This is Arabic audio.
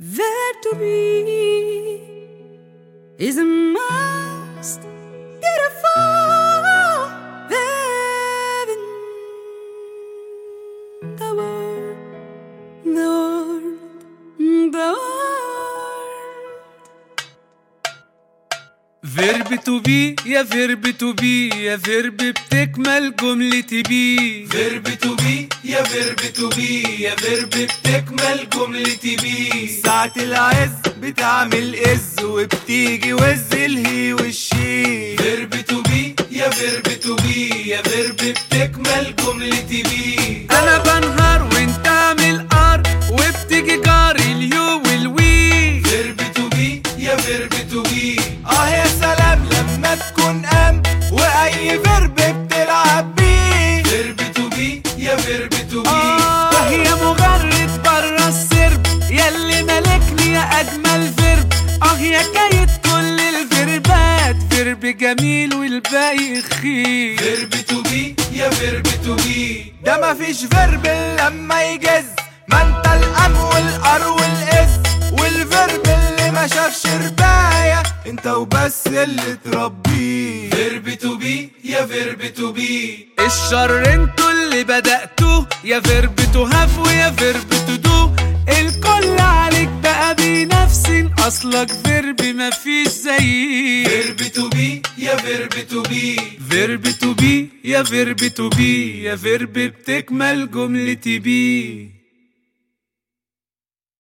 There to be is a most beautiful living the world, the world, the world. Verb to be يا verb to be يا verb بتكمل جملة بي. verb to be يا verb to be يا verb بتكمل جملة بي. ساعة العز بتعمل إز وبتيجي وز الهي والشي. verb to be يا verb to be يا verb بتكمل جملة بي. أنا بنهار وأنت عامل ار وبتيجي جاري اليو والوي. verb to be يا verb to be. يا سلام لما تكون وأي فيرب بتلعب بيه. verb to be يا verb to be. وهي مجرد برا السرب ياللي ملكني يا أجمل فيرب. يا كايد كل الفيربات فيرب جميل والباقي خير. verb to be يا verb to be. ده مفيش فيرب لما يجز، ما انت الأم والأر والإز والفيرب اللي ما شافش رباية انت وبس اللي تربيه. verb to be يا verb to be. الشر انتوا اللي بدأتوه يا فيرب تو هاف ويا فيرب تو دو. الكل عليك بقى بنفسي اصلك فيرب مفيش زيه. verb to be يا verb to be. فيرب تو بي يا فيرب تو بي يا فيرب بتكمل جملة بي.